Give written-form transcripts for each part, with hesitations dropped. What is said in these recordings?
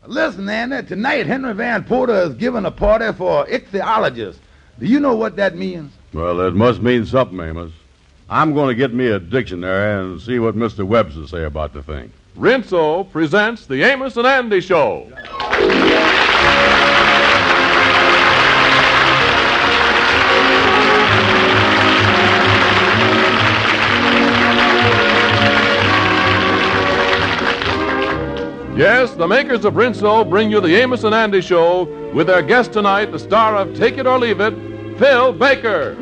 Listen, Andy, tonight Henry Van Porter is giving a party for ichthyologists. Do you know what that means? Well, it must mean something, Amos. I'm going to get me a dictionary and see what Mr. Webster say about the thing. Rinso presents the Amos and Andy Show. Yes, the makers of Rinso bring you the Amos and Andy Show with their guest tonight, the star of Take It or Leave It, Phil Baker.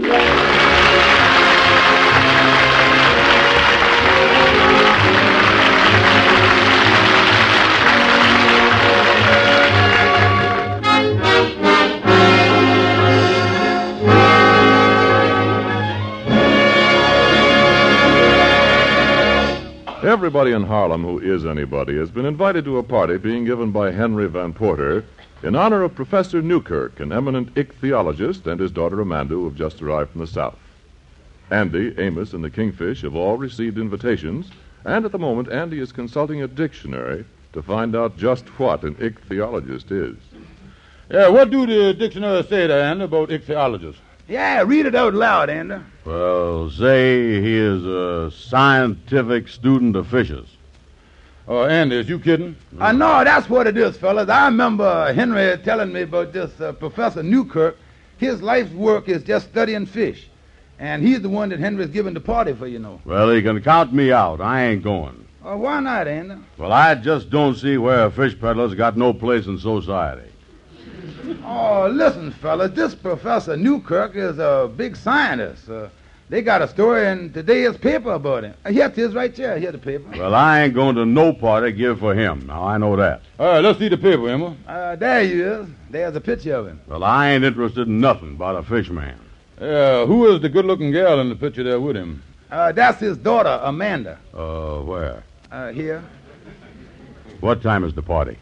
Everybody in Harlem who is anybody has been invited to a party being given by Henry Van Porter in honor of Professor Newkirk, an eminent ichthyologist, and his daughter Amanda, who have just arrived from the South. Andy, Amos, and the Kingfish have all received invitations, and at the moment Andy is consulting a dictionary to find out just what an ichthyologist is. Yeah, what do the dictionary say there, Andy, about ichthyologists? Yeah, read it out loud, Andy. Well, say he is a scientific student of fishes. Andy, is you kidding? No, that's what it is, fellas. I remember Henry telling me about this Professor Newkirk. His life's work is just studying fish. And he's the one that Henry's giving the party for, you know. Well, he can count me out. I ain't going. Why not, Andy? Well, I just don't see where a fish peddler's got no place in society. Oh, listen, fellas, this Professor Newkirk is a big scientist. They got a story in today's paper about him. Here it is right there. Here's the paper. Well, I ain't going to no party give for him. Now, I know that. All right, let's see the paper, Emma. There he is. There's a picture of him. Well, I ain't interested in nothing about a fish man. Who is the good-looking gal in the picture there with him? That's his daughter, Amanda. Where? Here. What time is the party?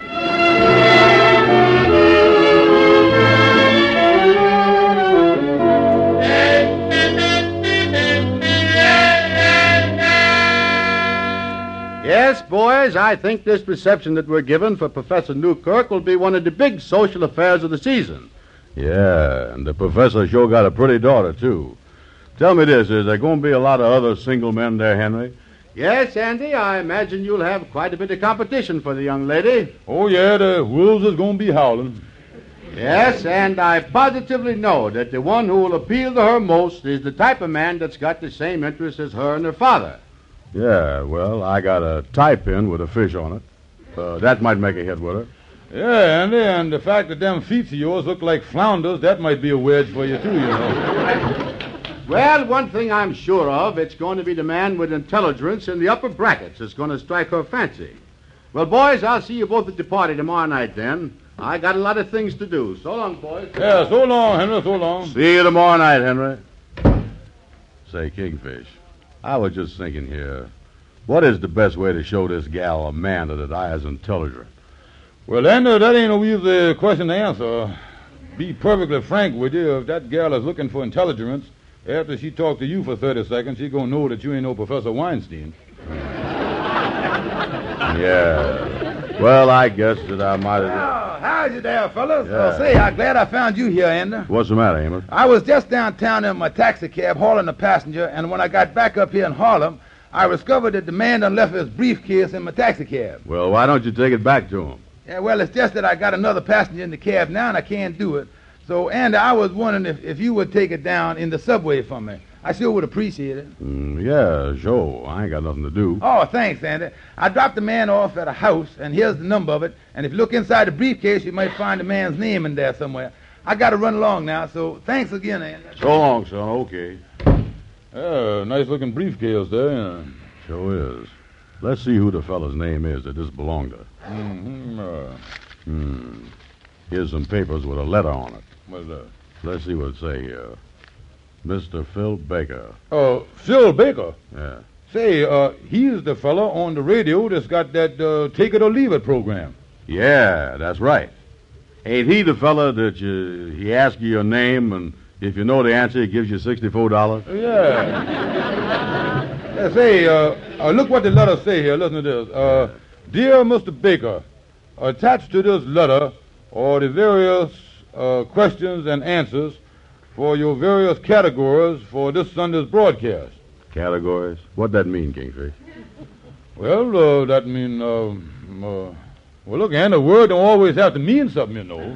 Yes, boys, I think this reception that we're giving for Professor Newkirk will be one of the big social affairs of the season. Yeah, and the professor sure got a pretty daughter, too. Tell me this, is there going to be a lot of other single men there, Henry? Yes, Andy, I imagine you'll have quite a bit of competition for the young lady. Oh, yeah, the wolves is going to be howling. Yes, and I positively know that the one who will appeal to her most is the type of man that's got the same interests as her and her father. Yeah, well, I got a tie pin with a fish on it. That might make a hit with her. Yeah, Andy, and the fact that them feet of yours look like flounders, that might be a wedge for you, too, you know. Well, one thing I'm sure of, it's going to be the man with intelligence in the upper brackets that's going to strike her fancy. Well, boys, I'll see you both at the party tomorrow night, then. I got a lot of things to do. So long, boys. Yeah, so long, Henry, so long. See you tomorrow night, Henry. Say, Kingfish, I was just thinking here, what is the best way to show this gal Amanda that I is intelligent? Well, Andy, that ain't no easy question to answer. Be perfectly frank with you, if that gal is looking for intelligence, after she talked to you for 30 seconds, she gonna know that you ain't no Professor Weinstein. Yeah. Well, I guess that I might have... Oh, how's you there, fellas? Yeah. Say, I'm glad I found you here, Andy. What's the matter, Amos? I was just downtown in my taxi cab hauling a passenger, and when I got back up here in Harlem, I discovered that the man done left his briefcase in my taxi cab. Well, why don't you take it back to him? Yeah, well, it's just that I got another passenger in the cab now, and I can't do it. So, Andy, I was wondering if you would take it down in the subway for me. I sure would appreciate it. Yeah, sure. I ain't got nothing to do. Oh, thanks, Andy. I dropped the man off at a house, and here's the number of it. And if you look inside the briefcase, you might find the man's name in there somewhere. I got to run along now, so thanks again, Andy. So long, son. Okay. Nice-looking briefcase there, yeah. Sure is. Let's see who the fella's name is that this belonged to. Here's some papers with a letter on it. What's that? Let's see what it say here. Mr. Phil Baker. Phil Baker? Yeah. Say, he's the fella on the radio that's got that Take It or Leave It program. Yeah, that's right. Ain't he the fella that he asks you your name, and if you know the answer, he gives you $64? Yeah. Say, look what the letter say here. Listen to this. Dear Mr. Baker, Attached to this letter are the various questions and answers for your various categories for this Sunday's broadcast. Categories? What'd that mean, Kingfish? Well, that mean, well, look, and a word don't always have to mean something, you know.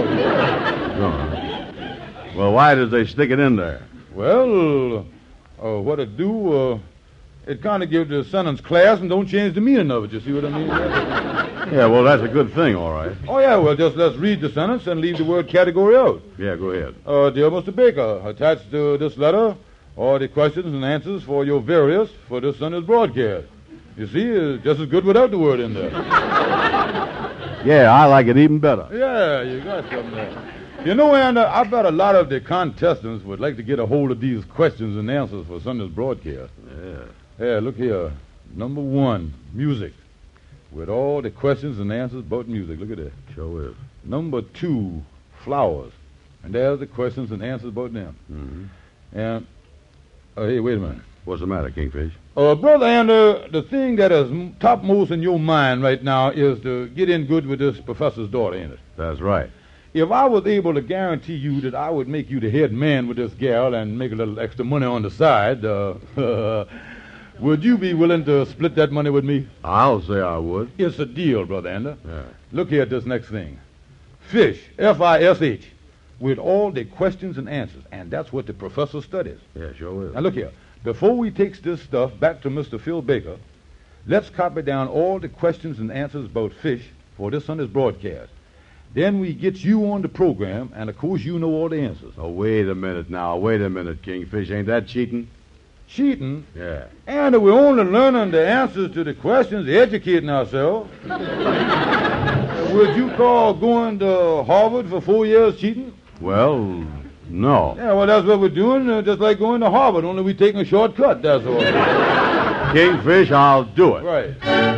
Well, why did they stick it in there? Well, what it do, it kind of gives the sentence class and don't change the meaning of it. You see what I mean? Yeah, well, that's a good thing, all right. Oh, yeah, well, just let's read the sentence and leave the word category out. Yeah, go ahead. Dear Mr. Baker, attached to this letter are the questions and answers for your various for this Sunday's broadcast. You see, it's just as good without the word in there. Yeah, I like it even better. Yeah, you got something there. You know, and I bet a lot of the contestants would like to get a hold of these questions and answers for Sunday's broadcast. Yeah. Yeah, look here. Number 1, music. With all the questions and answers about music. Look at that. Sure is. Number 2, flowers. And there's the questions and answers about them. Mm-hmm. And, hey, wait a minute. What's the matter, Kingfish? Brother Andrew, the thing that is topmost in your mind right now is to get in good with this professor's daughter, ain't it? That's right. If I was able to guarantee you that I would make you the head man with this gal and make a little extra money on the side, would you be willing to split that money with me? I'll say I would. It's a deal, Brother Andrew. Yeah. Look here at this next thing. Fish, F-I-S-H, with all the questions and answers, and that's what the professor studies. Yeah, sure is. Now look here. Before we takes this stuff back to Mr. Phil Baker, let's copy down all the questions and answers about fish for this Sunday's broadcast. Then we get you on the program, and of course you know all the answers. Oh, wait a minute now. Wait a minute, Kingfish. Ain't that cheating? Cheating? Yeah. And we're only learning the answers to the questions, educating ourselves. Would you call going to Harvard for 4 years cheating? Well, no. Yeah, well, that's what we're doing, just like going to Harvard, only we're taking a shortcut, that's all. Kingfish, I'll do it. Right.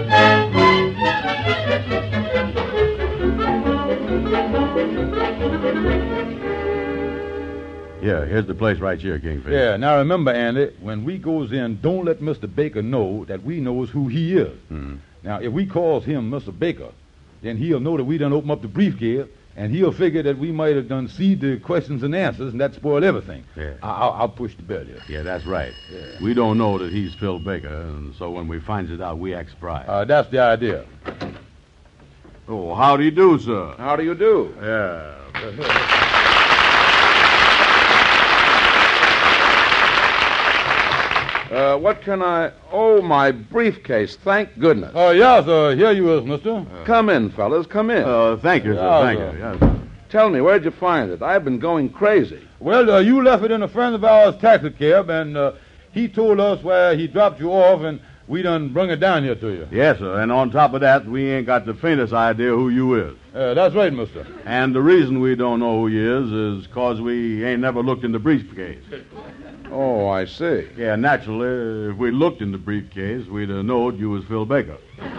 Yeah, here's the place right here, Kingfish. Yeah, now remember, Andy, when we goes in, don't let Mr. Baker know that we knows who he is. Mm-hmm. Now, if we calls him Mr. Baker, then he'll know that we done open up the briefcase, and he'll figure that we might have done see the questions and answers, and that spoil everything. Yeah. I'll push the bell here. Yeah, that's right. Yeah. We don't know that he's Phil Baker, and so when we finds it out, we act surprised. That's the idea. Oh, how do you do, sir? How do you do? Yeah. What can I... Oh, my briefcase. Thank goodness. Yes, here you is, mister. Come in, fellas. Come in. Thank you, sir. Yeah, Thank sir. you. Yeah. Tell me, where'd you find it? I've been going crazy. Well, you left it in a friend of ours' taxi cab, and he told us where he dropped you off, and we done brung it down here to you. Yes, sir. And on top of that, we ain't got the faintest idea who you is. That's right, mister. And the reason we don't know who you is 'cause we ain't never looked in the briefcase. Oh, I see. Yeah, naturally, if we looked in the briefcase, we'd have known you was Phil Baker.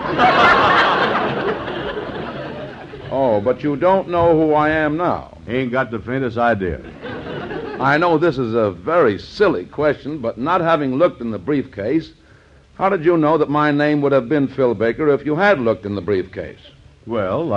Oh, but you don't know who I am now. Ain't got the faintest idea. I know this is a very silly question, but not having looked in the briefcase, how did you know that my name would have been Phil Baker if you had looked in the briefcase? Well,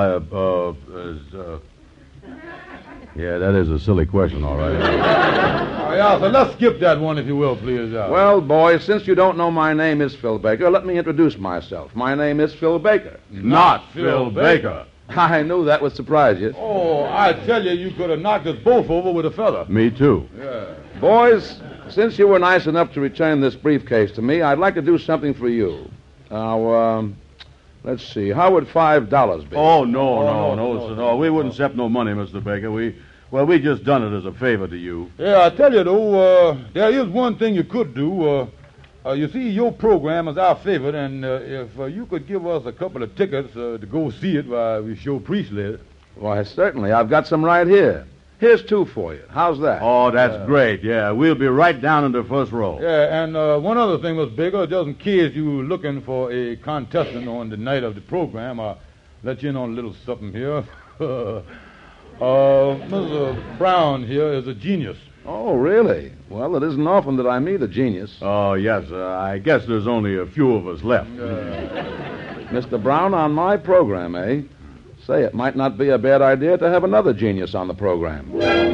yeah, that is a silly question, all right. Yeah, so let's skip that one, if you will, please. Well, boys, since you don't know my name is Phil Baker, let me introduce myself. My name is Phil Baker. Not Phil Baker. I knew that would surprise you. Oh, I tell you could have knocked us both over with a feather. Me too. Yeah. Boys, since you were nice enough to return this briefcase to me, I'd like to do something for you. Now, let's see. How would $5 be? Oh, no. We wouldn't accept no money, Mr. Baker. We just done it as a favor to you. Yeah, I tell you, though, there is one thing you could do. You see, your program is our favorite, and if you could give us a couple of tickets to go see it while we show Priestley. Why, certainly. I've got some right here. Here's 2 for you. How's that? Oh, that's great. Yeah, we'll be right down in the first row. Yeah, and one other thing, Mr. Baker, just in case you were looking for a contestant on the night of the program, I'll let you in on a little something here. Mr. Brown here is a genius. Oh, really? Well, it isn't often that I meet a genius. Oh, yes. I guess there's only a few of us left. Mr. Brown on my program, eh? Say, it might not be a bad idea to have another genius on the program.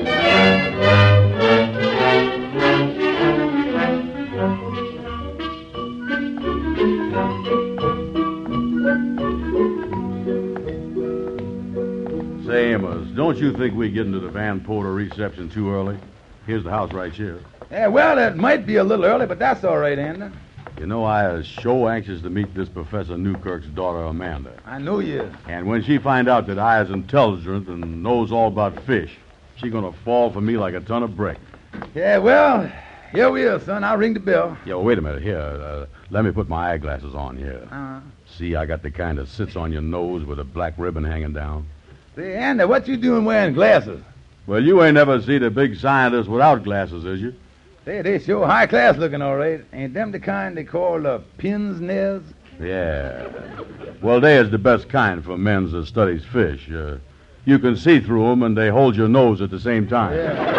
Say, Amos, don't you think we get into the Van Porter reception too early? Here's the house right here. Yeah, well, it might be a little early, but that's all right, Andy. You know, I is so anxious to meet this Professor Newkirk's daughter, Amanda. I know you is. And when she find out that I is intelligent and knows all about fish, she gonna fall for me like a ton of brick. Yeah, well, here we are, son. I'll ring the bell. Yo, wait a minute. Here, let me put my eyeglasses on here. Uh-huh. See, I got the kind that sits on your nose with a black ribbon hanging down. Say, Andy, what you doing wearing glasses? Well, you ain't never seen a big scientist without glasses, is you? Say, they sure high class looking, all right. Ain't them the kind they call pin's nez? Yeah. Well, they is the best kind for men that studies fish. You can see through 'em, and they hold your nose at the same time.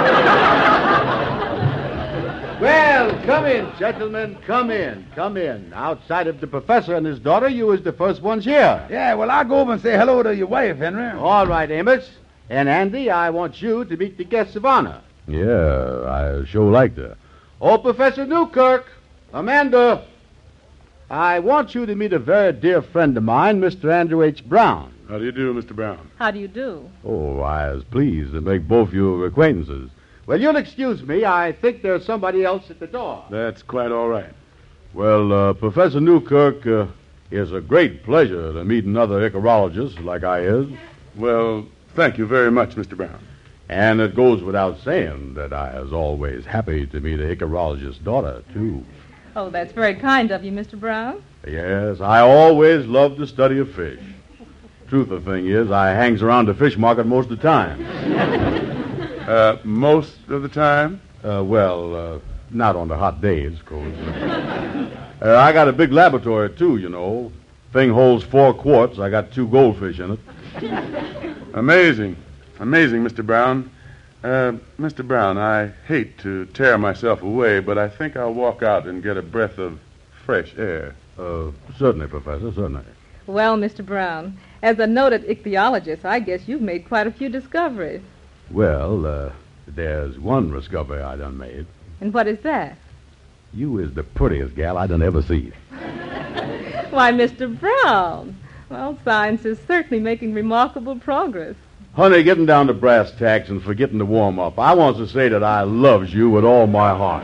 Yeah. Well, come in, gentlemen. Come in. Come in. Outside of the professor and his daughter, you was the first ones here. Yeah, well, I'll go over and say hello to your wife, Henry. All right, Amos. And Andy, I want you to meet the guests of honor. Yeah, I sure like that. Oh, Professor Newkirk, Amanda, I want you to meet a very dear friend of mine, Mr. Andrew H. Brown. How do you do, Mr. Brown? How do you do? Oh, I was pleased to make both your acquaintances. Well, you'll excuse me. I think there's somebody else at the door. That's quite all right. Well, Professor Newkirk, it's a great pleasure to meet another ichorologist like I is. Well, thank you very much, Mr. Brown. And it goes without saying that I was always happy to meet a ichorologist's daughter, too. Oh, that's very kind of you, Mr. Brown. Yes, I always loved the study of fish. Truth of the thing is, I hangs around the fish market most of the time. Most of the time? Not on the hot days, of course. I got a big laboratory, too, you know. Thing holds 4 quarts. I got 2 goldfish in it. Amazing. Amazing, Mr. Brown. Mr. Brown, I hate to tear myself away, but I think I'll walk out and get a breath of fresh air. Certainly, Professor, certainly. Well, Mr. Brown, as a noted ichthyologist, I guess you've made quite a few discoveries. Well, there's one discovery I done made. And what is that? You is the prettiest gal I done ever seen. Why, Mr. Brown, well, science is certainly making remarkable progress. Honey, getting down to brass tacks and forgetting to warm up, I want to say that I loves you with all my heart.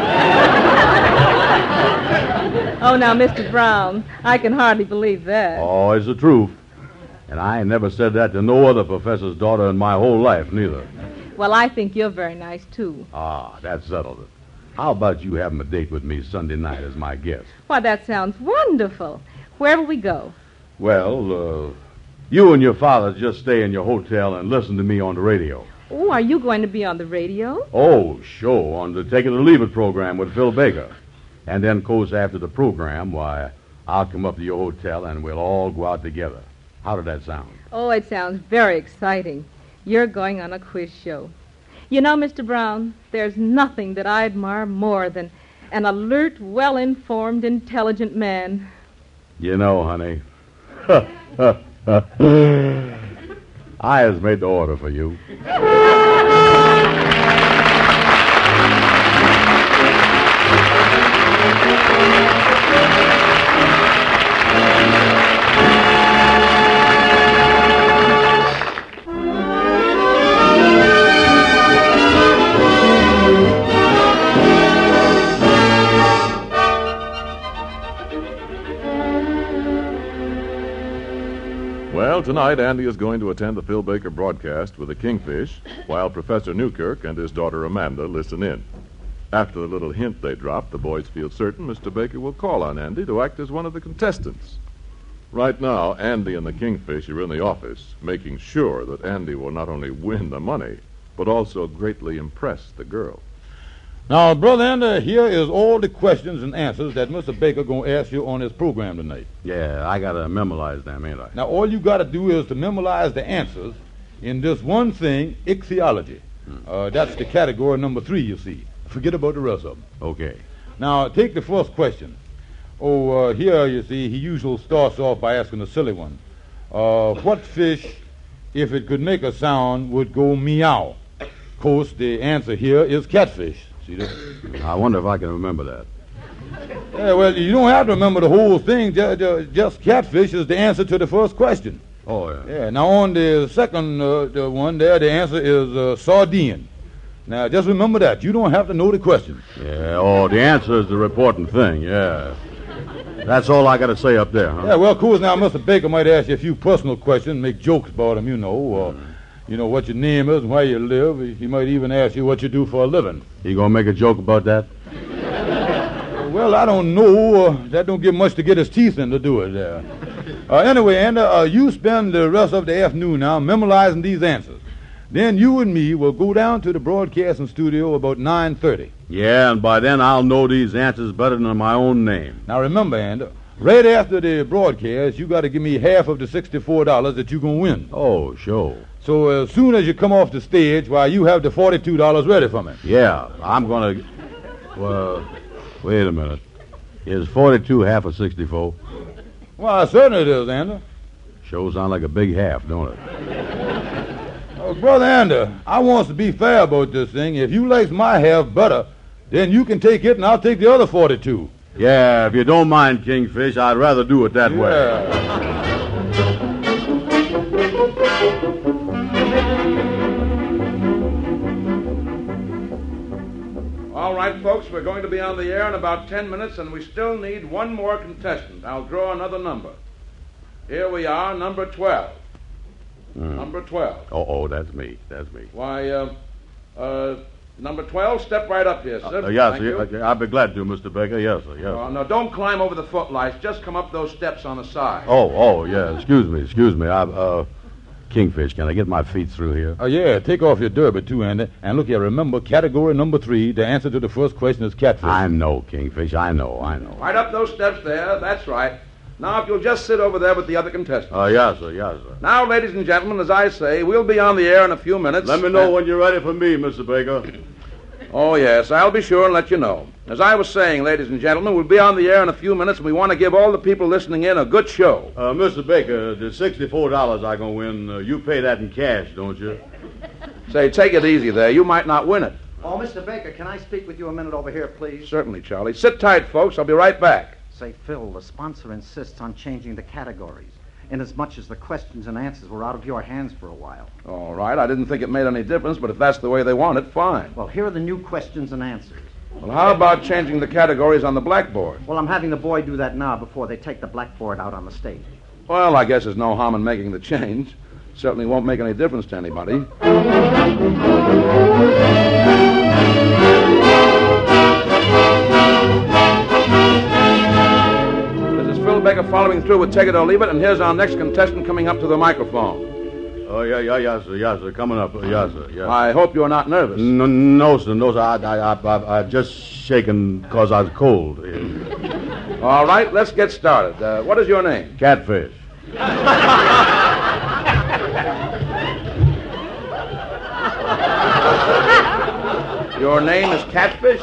Oh, now, Mr. Brown, I can hardly believe that. Oh, it's the truth. And I ain't never said that to no other professor's daughter in my whole life, neither. Well, I think you're very nice, too. Ah, that settled it. How about you having a date with me Sunday night as my guest? Why, that sounds wonderful. Where will we go? Well, you and your father just stay in your hotel and listen to me on the radio. Oh, are you going to be on the radio? Oh, sure, on the Take It or Leave It program with Phil Baker. And then, of course, after the program, why, I'll come up to your hotel and we'll all go out together. How did that sound? Oh, it sounds very exciting. You're going on a quiz show. You know, Mr. Brown, there's nothing that I admire more than an alert, well-informed, intelligent man. You know, honey, I has made the order for you. Well, tonight Andy is going to attend the Phil Baker broadcast with a kingfish, while Professor Newkirk and his daughter Amanda listen in. After the little hint they drop, the boys feel certain Mr. Baker will call on Andy to act as one of the contestants. Right now, Andy and the kingfish are in the office, making sure that Andy will not only win the money, but also greatly impress the girl. Now, Brother Andy, here is all the questions and answers that Mr. Baker going to ask you on his program tonight. Yeah, I got to memorize them, ain't I? Now, all you got to do is to memorize the answers in this one thing, ichthyology. That's the category number 3, you see. Forget about the rest of them. Okay. Now, take the first question. Here, you see, he usually starts off by asking a silly one. What fish if it could make a sound, would go meow. Of course, the answer here is catfish. See that? I wonder if I can remember that. Yeah, well, you don't have to remember the whole thing. Just catfish is the answer to the first question. Oh, yeah. Yeah, now on the second the one there, the answer is sardine. Now, just remember that. You don't have to know the question. Yeah, oh, the answer is the important thing, yeah. That's all I got to say up there, huh? Yeah, well, of course, now Mr. Baker might ask you a few personal questions, make jokes about them, what your name is and where you live. He might even ask you what you do for a living. You gonna make a joke about that? Well, I don't know. That don't give much to get his teeth in to do it there. Anyway, Andy, you spend the rest of the afternoon now memorizing these answers. Then you and me will go down to the broadcasting studio about 9:30. Yeah, and by then I'll know these answers better than my own name. Now remember, Andy, right after the broadcast, you got to give me half of the $64 that you're going to win. Oh, sure. So as soon as you come off the stage, you have the $42 ready for me. Yeah, I'm going to... Well, wait a minute. Is 42 half of 64? Well, certainly it is, Andy. Sure sound like a big half, don't it? Brother Andy, I wants to be fair about this thing. If you likes my half better, then you can take it and I'll take the other 42. Yeah, if you don't mind, Kingfish, I'd rather do it that way. All right, folks, we're going to be on the air in about 10 minutes, and we still need one more contestant. I'll draw another number. Here we are, number 12. Number 12. Oh, that's me. That's me. Why, number 12, step right up here, sir. Yes, Thank you. I'll be glad to, Mr. Baker. Yes, sir. Yes. Now, don't climb over the footlights. Just come up those steps on the side. Oh, yeah. Excuse me. Kingfish, can I get my feet through here? Yeah, take off your derby, too, Andy. And look here, remember, category number 3, the answer to the first question is catfish. I know, Kingfish. I know. Right up those steps there. That's right. Now, if you'll just sit over there with the other contestants. Yes, sir. Now, ladies and gentlemen, as I say, we'll be on the air in a few minutes. Let me know when you're ready for me, Mr. Baker. Oh, yes, I'll be sure and let you know. As I was saying, ladies and gentlemen, we'll be on the air in a few minutes, and we want to give all the people listening in a good show. Mr. Baker, the $64 I'm going to win, you pay that in cash, don't you? Say, take it easy there. You might not win it. Oh, Mr. Baker, can I speak with you a minute over here, please? Certainly, Charlie. Sit tight, folks. I'll be right back. Say, Phil, the sponsor insists on changing the categories, inasmuch as the questions and answers were out of your hands for a while. All right. I didn't think it made any difference, but if that's the way they want it, fine. Well, here are the new questions and answers. Well, how about changing the categories on the blackboard? Well, I'm having the boy do that now before they take the blackboard out on the stage. Well, I guess there's no harm in making the change. Certainly won't make any difference to anybody. Phil Baker following through with Take It or Leave It, and here's our next contestant coming up to the microphone. Oh, yes, sir, coming up, yes, sir, yes. I hope you're not nervous. No, sir, I'm just shaking because I was cold. All right, let's get started. What is your name? Catfish. Your name is Catfish?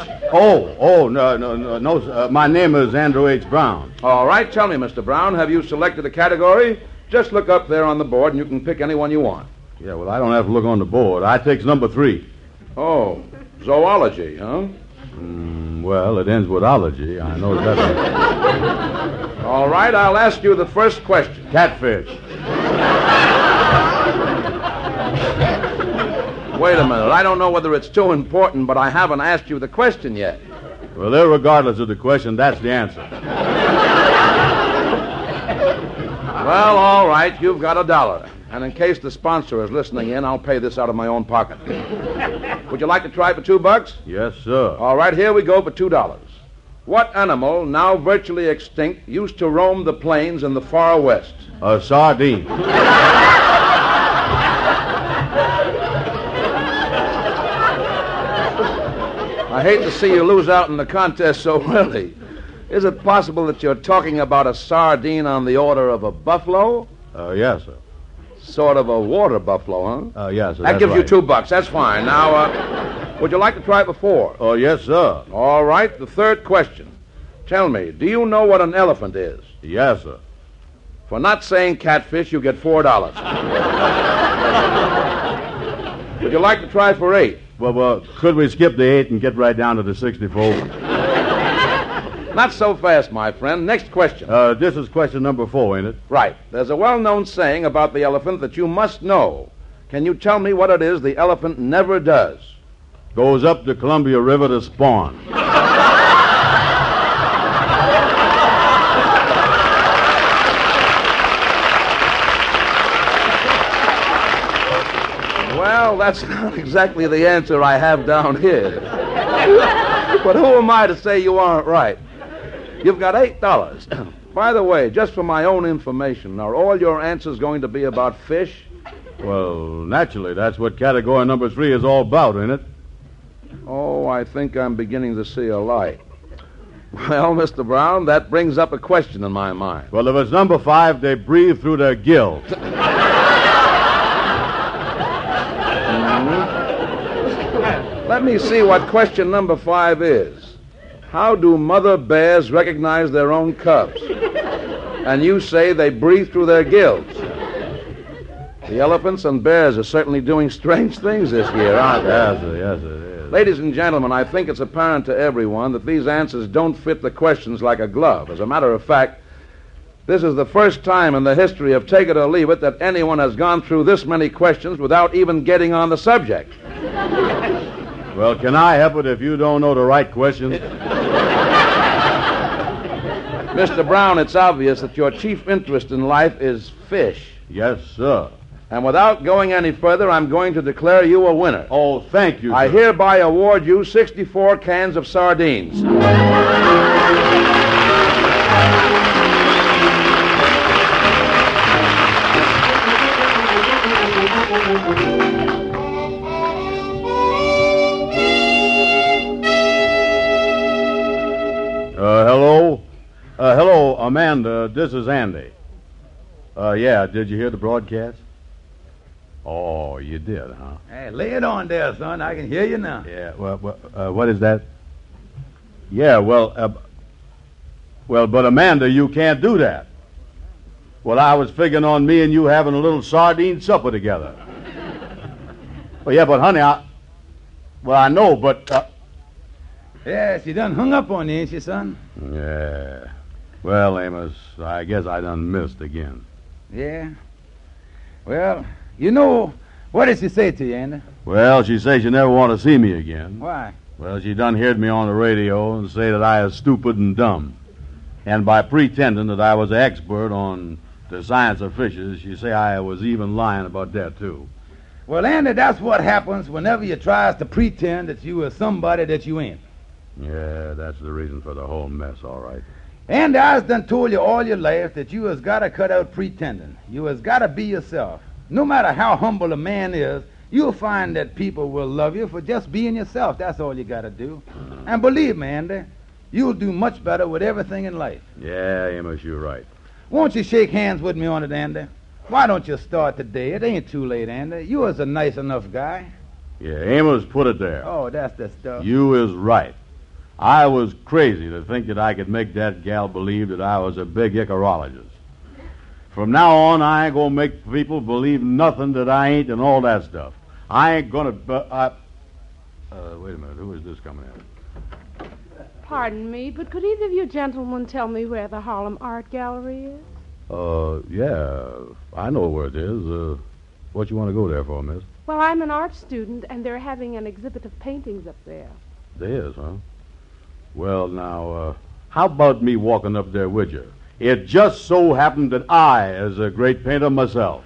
No, my name is Andrew H. Brown. All right, tell me, Mr. Brown, have you selected a category? Just look up there on the board, and you can pick any one you want. Yeah, well, I don't have to look on the board. I takes number 3. Oh, zoology, huh? Well, it ends with ology. I know that. All right, I'll ask you the first question. Catfish. Wait a minute. I don't know whether it's too important, but I haven't asked you the question yet. Well, regardless of the question, that's the answer. Well, all right, you've got $1. And in case the sponsor is listening in, I'll pay this out of my own pocket. Would you like to try for $2? Yes, sir. All right, here we go for $2. What animal, now virtually extinct, used to roam the plains in the far west? A sardine. I hate to see you lose out in the contest so early. Is it possible that you're talking about a sardine on the order of a buffalo? Yes, sir. Sort of a water buffalo, huh? Yes, sir. That gives you $2. That's fine. Now, would you like to try for $4? Oh, yes, sir. All right, the third question. Tell me, do you know what an elephant is? Yes, sir. For not saying catfish, you get $4. Would you like to try for 8? Well, could we skip the 8 and get right down to the 64? Not so fast, my friend. Next question. This is question number 4, ain't it? Right. There's a well-known saying about the elephant that you must know. Can you tell me what it is the elephant never does? Goes up the Columbia River to spawn. Well, that's not exactly the answer I have down here. But who am I to say you aren't right? You've got $8. By the way, just for my own information, are all your answers going to be about fish? Well, naturally, that's what category number 3 is all about, ain't it? Oh, I think I'm beginning to see a light. Well, Mr. Brown, that brings up a question in my mind. Well, if it's number 5, they breathe through their gills. Let me see what question number 5 is. How do mother bears recognize their own cubs? And you say they breathe through their gills. The elephants and bears are certainly doing strange things this year, aren't they? Yes, it is. Ladies and gentlemen, I think it's apparent to everyone that these answers don't fit the questions like a glove. As a matter of fact, this is the first time in the history of Take It or Leave It that anyone has gone through this many questions without even getting on the subject. Well, can I help it if you don't know the right questions? Mr. Brown, it's obvious that your chief interest in life is fish. Yes, sir. And without going any further, I'm going to declare you a winner. Oh, thank you, sir. I hereby award you 64 cans of sardines. Hello? Hello, Amanda. This is Andy. Yeah, did you hear the broadcast? Oh, you did, huh? Hey, lay it on there, son. I can hear you now. Yeah, well, what is that? Yeah, well, but Amanda, you can't do that. Well, I was figuring on me and you having a little sardine supper together. Well, yeah, but honey, I know, but... Yeah, she done hung up on you, ain't she, son? Yeah. Well, Amos, I guess I done missed again. Yeah? Well, you know, what did she say to you, Andy? Well, she says she never want to see me again. Why? Well, she done heard me on the radio and say that I is stupid and dumb. And by pretending that I was an expert on the science of fishes, she say I was even lying about that, too. Well, Andy, that's what happens whenever you tries to pretend that you are somebody that you ain't. Yeah, that's the reason for the whole mess, all right. Andy, I done told you all your life that you has got to cut out pretending. You has got to be yourself. No matter how humble a man is, you'll find that people will love you for just being yourself. That's all you got to do. And believe me, Andy, you'll do much better with everything in life. Yeah, Amos, you're right. Won't you shake hands with me on it, Andy? Why don't you start today? It ain't too late, Andy. You is a nice enough guy. Yeah, Amos put it there. Oh, that's the stuff. You is right. I was crazy to think that I could make that gal believe that I was a big ichorologist. From now on, I ain't gonna make people believe nothing that I ain't and all that stuff. I ain't gonna... wait a minute. Who is this coming in? Pardon me, but could either of you gentlemen tell me where the Harlem Art Gallery is? Yeah, I know where it is. What you want to go there for, miss? Well, I'm an art student, and they're having an exhibit of paintings up there. There is, huh? Well, now, how about me walking up there with you? It just so happened that I is a great painter myself.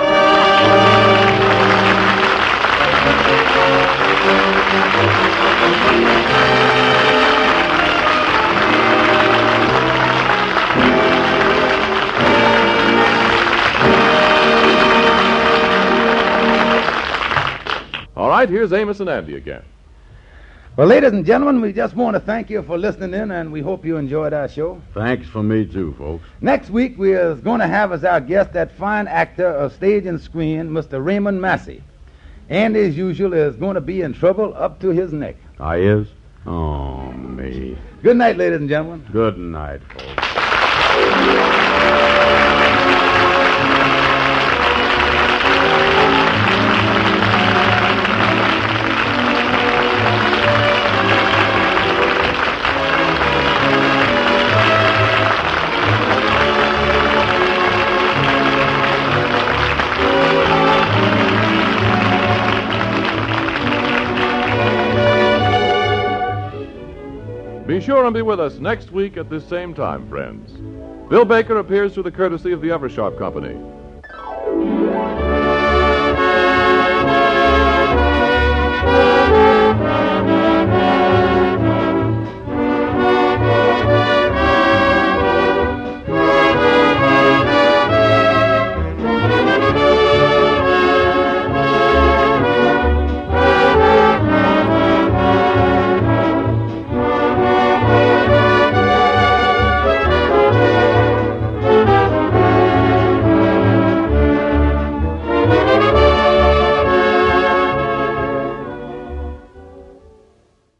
All right, here's Amos and Andy again. Well, ladies and gentlemen, we just want to thank you for listening in, and we hope you enjoyed our show. Thanks for me, too, folks. Next week, we are going to have as our guest that fine actor of stage and screen, Mr. Raymond Massey. And, as usual, is going to be in trouble up to his neck. I is? Oh, me. Good night, ladies and gentlemen. Good night, folks. Be sure and be with us next week at this same time, friends. Bill Baker appears through the courtesy of the Eversharp Company.